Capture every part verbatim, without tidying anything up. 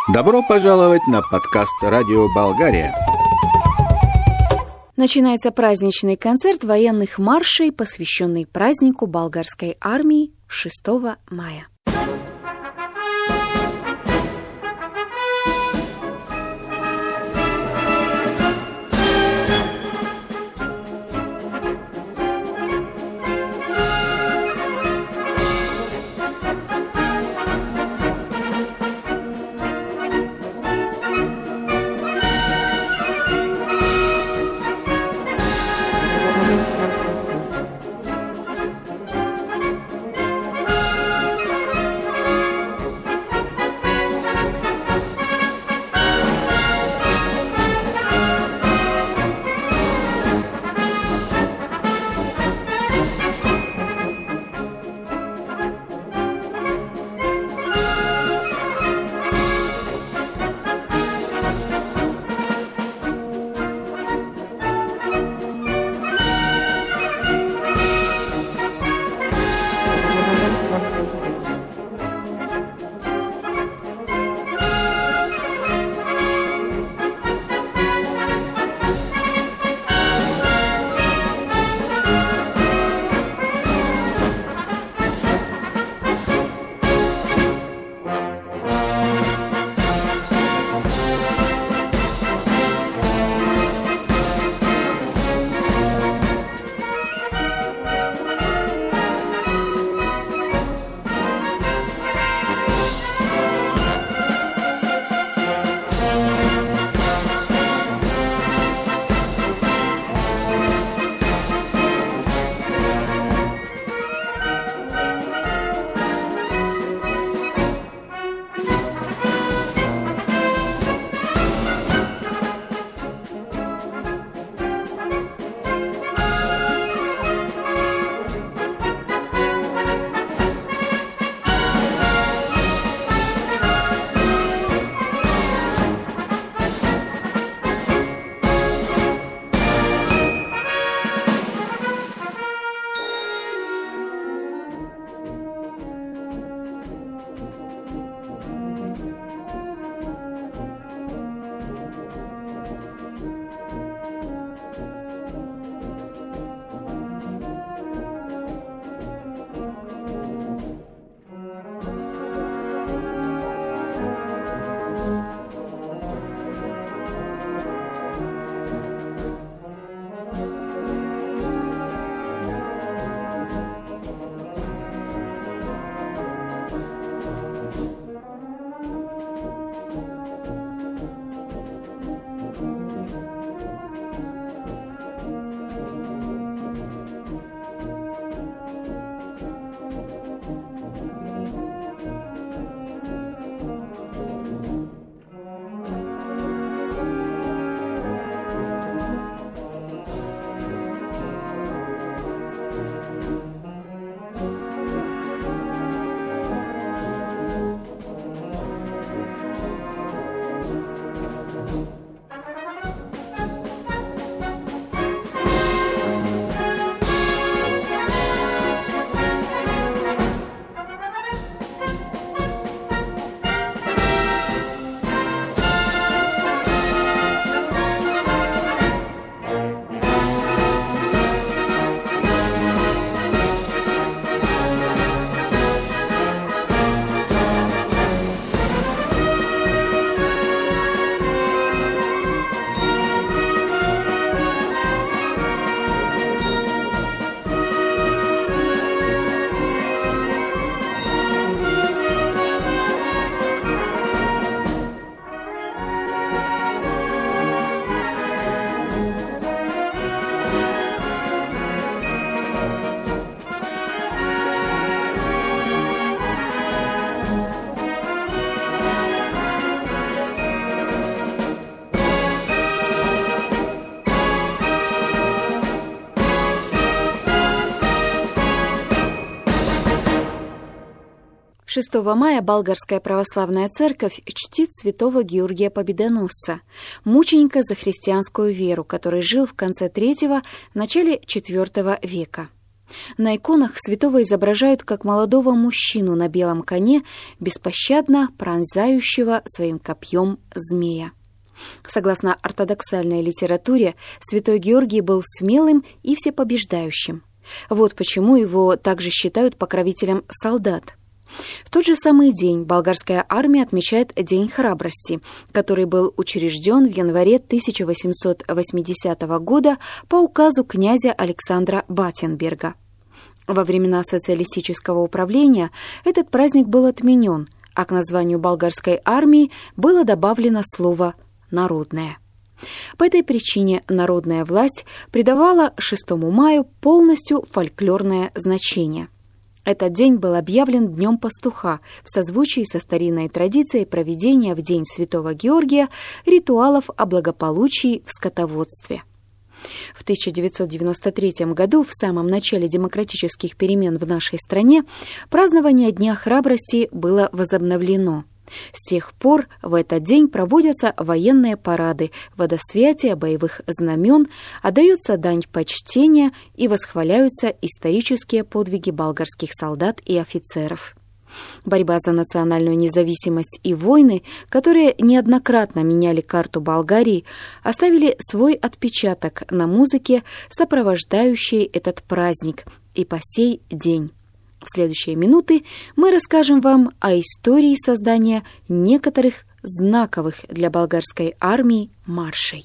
Добро пожаловать на подкаст «Радио Болгария». Начинается праздничный концерт военных маршей, посвященный празднику болгарской армии шестого мая. шестого мая Болгарская православная церковь чтит святого Георгия Победоносца, мученика за христианскую веру, который жил в конце третьего – начале четвертого века. На иконах святого изображают как молодого мужчину на белом коне, беспощадно пронзающего своим копьем змея. Согласно ортодоксальной литературе, святой Георгий был смелым и всепобеждающим. Вот почему его также считают покровителем солдат. В тот же самый день болгарская армия отмечает День храбрости, который был учрежден в январе тысяча восемьсот восьмидесятого года по указу князя Александра Баттенберга. Во времена социалистического управления этот праздник был отменен, а к названию болгарской армии было добавлено слово «народная». По этой причине народная власть придавала шестому мая полностью фольклорное значение. Этот день был объявлен Днем пастуха в созвучии со старинной традицией проведения в День Святого Георгия ритуалов о благополучии в скотоводстве. В тысяча девятьсот девяносто третьем году, в самом начале демократических перемен в нашей стране, празднование Дня храбрости было возобновлено. С тех пор в этот день проводятся военные парады, водосвятие боевых знамен, отдается дань почтения и восхваляются исторические подвиги болгарских солдат и офицеров. Борьба за национальную независимость и войны, которые неоднократно меняли карту Болгарии, оставили свой отпечаток на музыке, сопровождающей этот праздник, и по сей день. В следующие минуты мы расскажем вам о истории создания некоторых знаковых для болгарской армии маршей.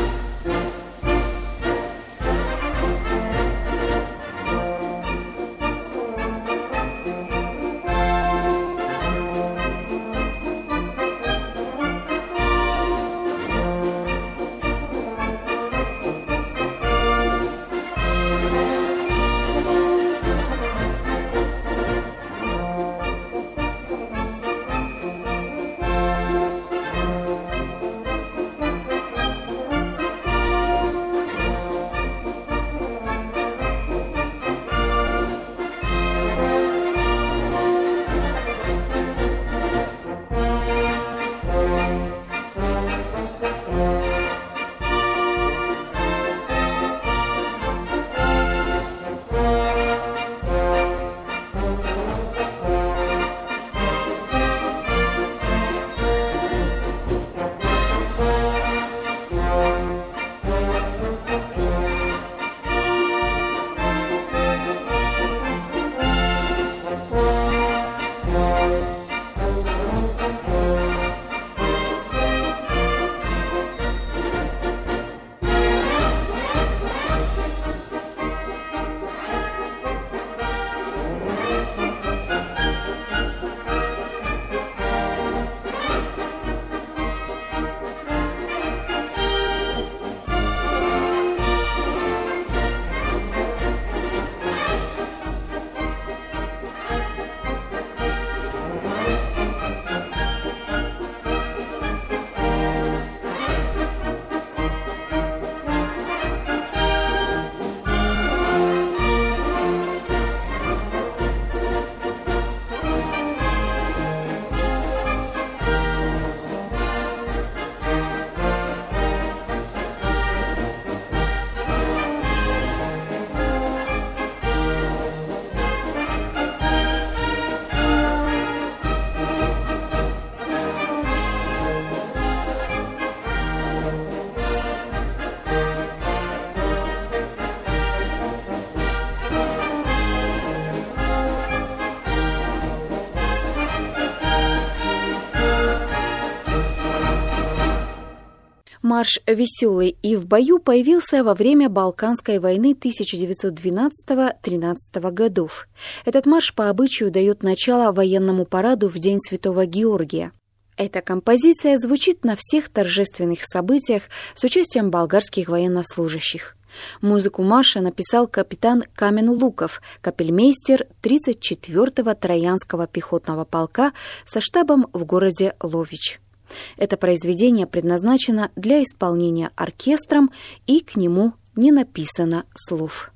Марш «Веселый и в бою» появился во время Балканской войны тысяча девятьсот двенадцатого — тринадцатого годов. Этот марш по обычаю дает начало военному параду в День Святого Георгия. Эта композиция звучит на всех торжественных событиях с участием болгарских военнослужащих. Музыку марша написал капитан Камен Луков, капельмейстер тридцать четвёртого Троянского пехотного полка со штабом в городе Лович. Это произведение предназначено для исполнения оркестром, и к нему не написано слов.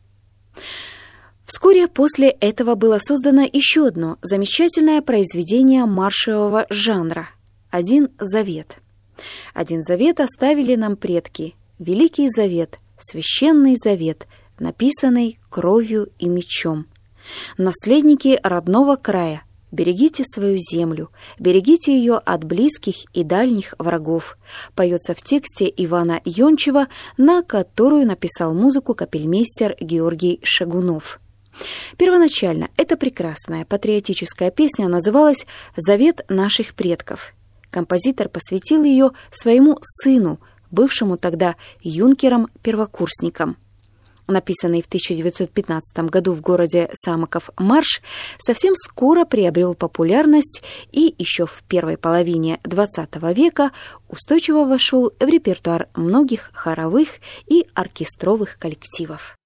Вскоре после этого было создано еще одно замечательное произведение маршевого жанра «Один завет». «Один завет» оставили нам предки, Великий Завет, Священный Завет, написанный кровью и мечом. Наследники родного края, берегите свою землю, берегите ее от близких и дальних врагов, поется в тексте Ивана Йончева, на которую написал музыку капельмейстер Георгий Шагунов. Первоначально эта прекрасная патриотическая песня называлась «Завет наших предков». Композитор посвятил ее своему сыну, бывшему тогда юнкером-первокурсником. Написанный в тысяча девятьсот пятнадцатом году в городе Самоков марш совсем скоро приобрел популярность и еще в первой половине двадцатого века устойчиво вошел в репертуар многих хоровых и оркестровых коллективов.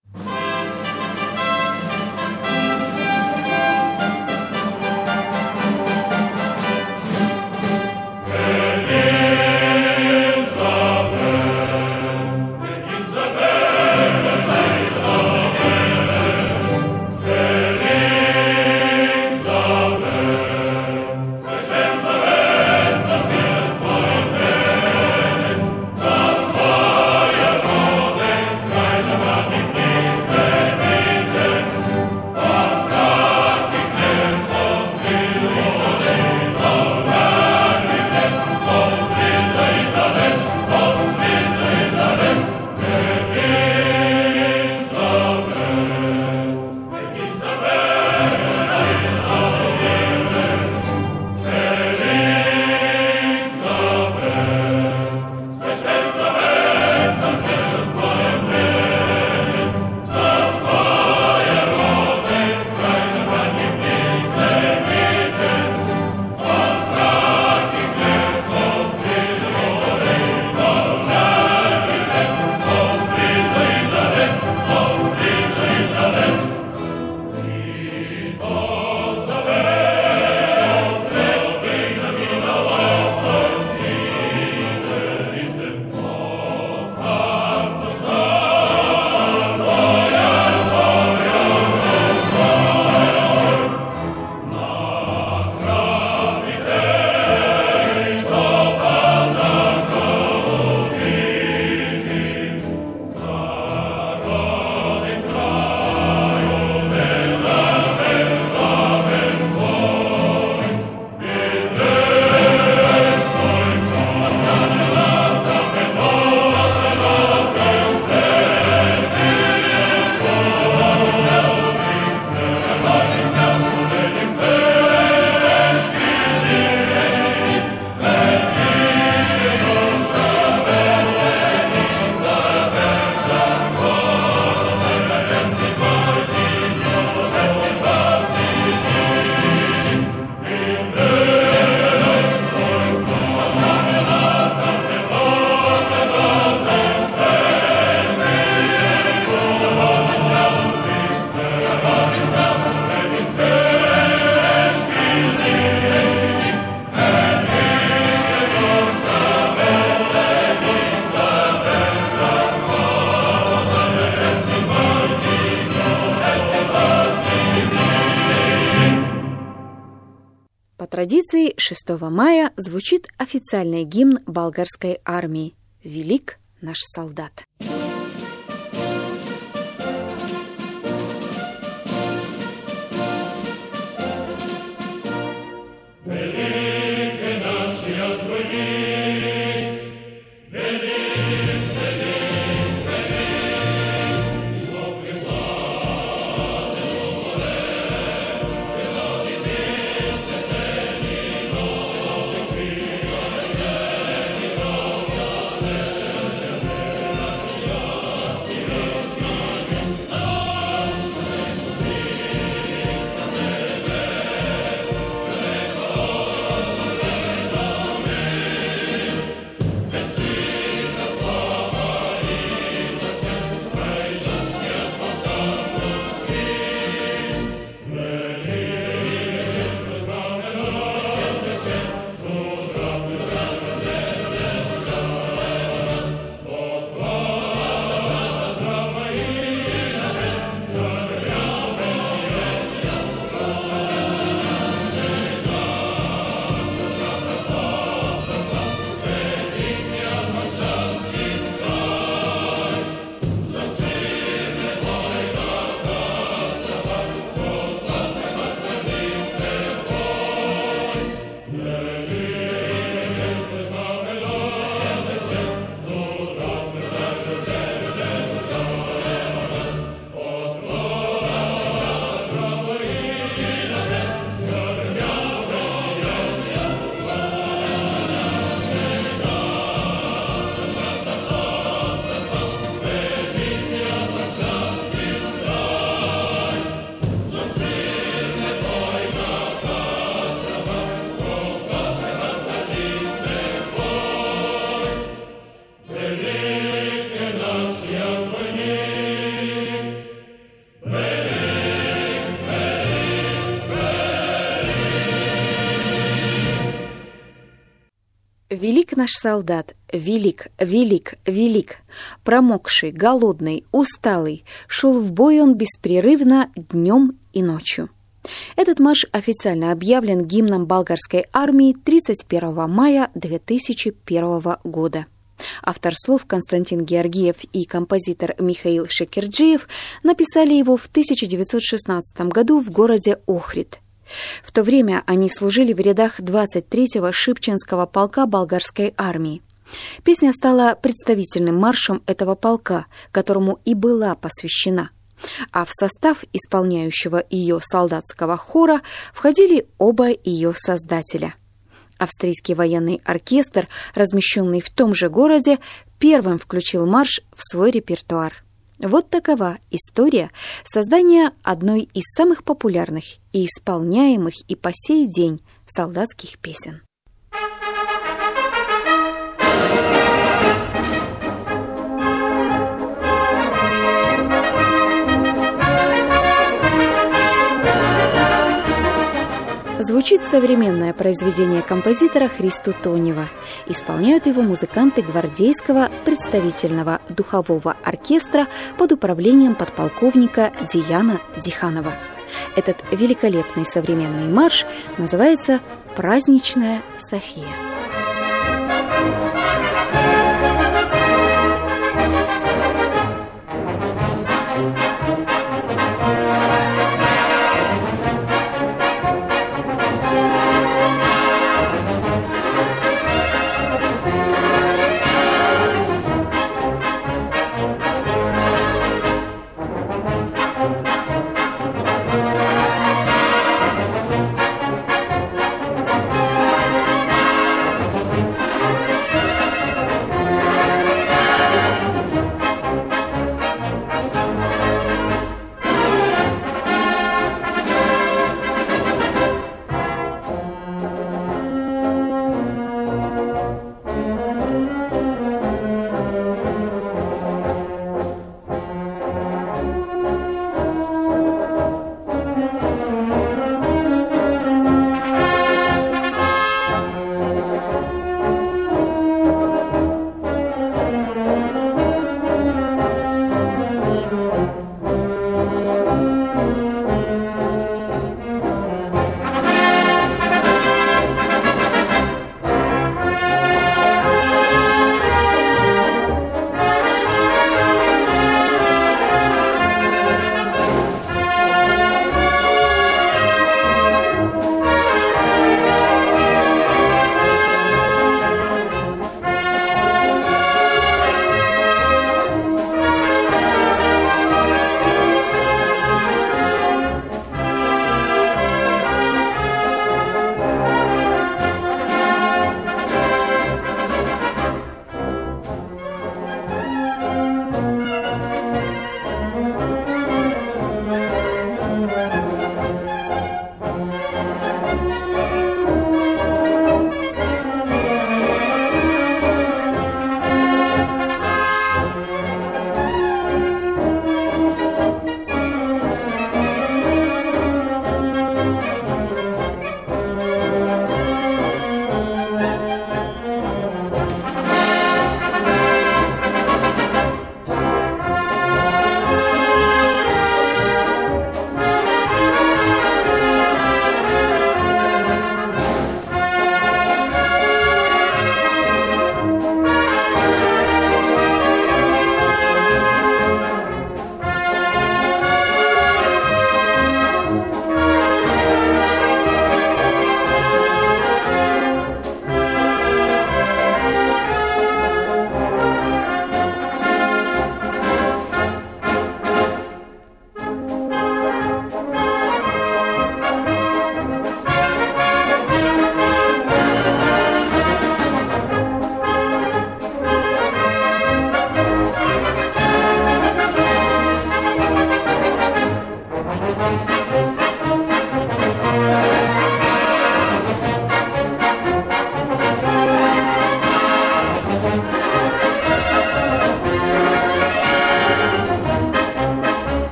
По традиции шестого мая звучит официальный гимн болгарской армии «Велик наш солдат». Велик наш солдат, велик, велик, велик. Промокший, голодный, усталый, шел в бой он беспрерывно днем и ночью. Этот марш официально объявлен гимном болгарской армии тридцать первого мая две тысячи первого года. Автор слов Константин Георгиев и композитор Михаил Шекерджиев написали его в тысяча девятьсот шестнадцатом году в городе Охрид. В то время они служили в рядах двадцать третьего Шипченского полка болгарской армии. Песня стала представительным маршем этого полка, которому и была посвящена. А в состав исполняющего ее солдатского хора входили оба ее создателя. Австрийский военный оркестр, размещенный в том же городе, первым включил марш в свой репертуар. Вот такова история создания одной из самых популярных и исполняемых и по сей день солдатских песен. Звучит современное произведение композитора Христо Тонева. Исполняют его музыканты гвардейского представительного духового оркестра под управлением подполковника Дияна Диханова. Этот великолепный современный марш называется «Праздничная София».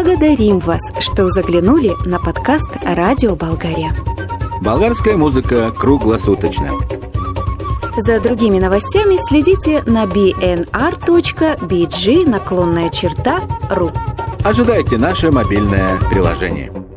Благодарим вас, что заглянули на подкаст «Радио Болгария». Болгарская музыка круглосуточно. За другими новостями следите на би эн ар точка би джи наклонная черта ру. Ожидайте наше мобильное приложение.